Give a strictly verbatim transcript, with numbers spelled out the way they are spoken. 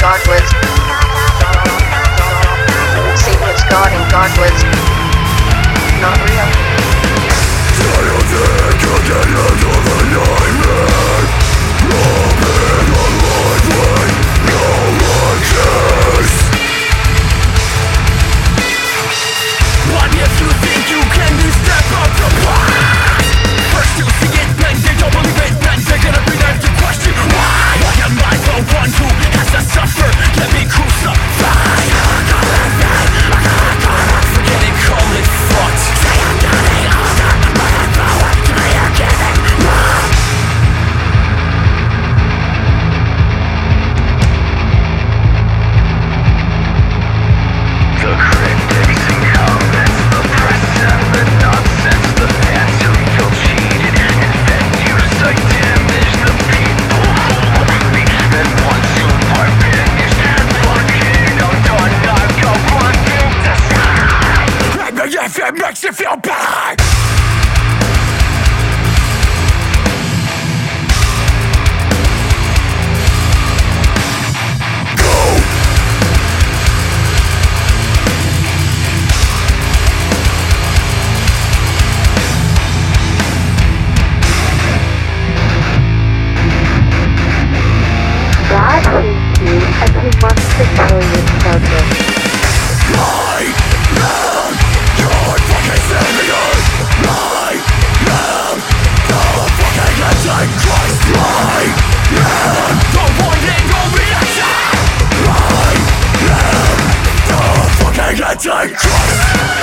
God lives. Satan is God and God lives. Not real. What if you think you can be step up the path? First you see it, then they don't believe it, then they're gonna be there to question why. Why am I the one who has to suffer, can be crucified? Forget it, call it fucked. Say I'm getting older, but I'm power to be a giving love. The critics and comments, the press and the nonsense, the fans who feel cheated, inventors like damage the people who love me, and once you are finished, fucking I'm done, I've got one thing to say. And if it makes you feel bad, God hates you and he wants to kill your children. I am your fucking savior. I am the fucking Antichrist. I am the one in your reaction. I am the fucking Antichrist.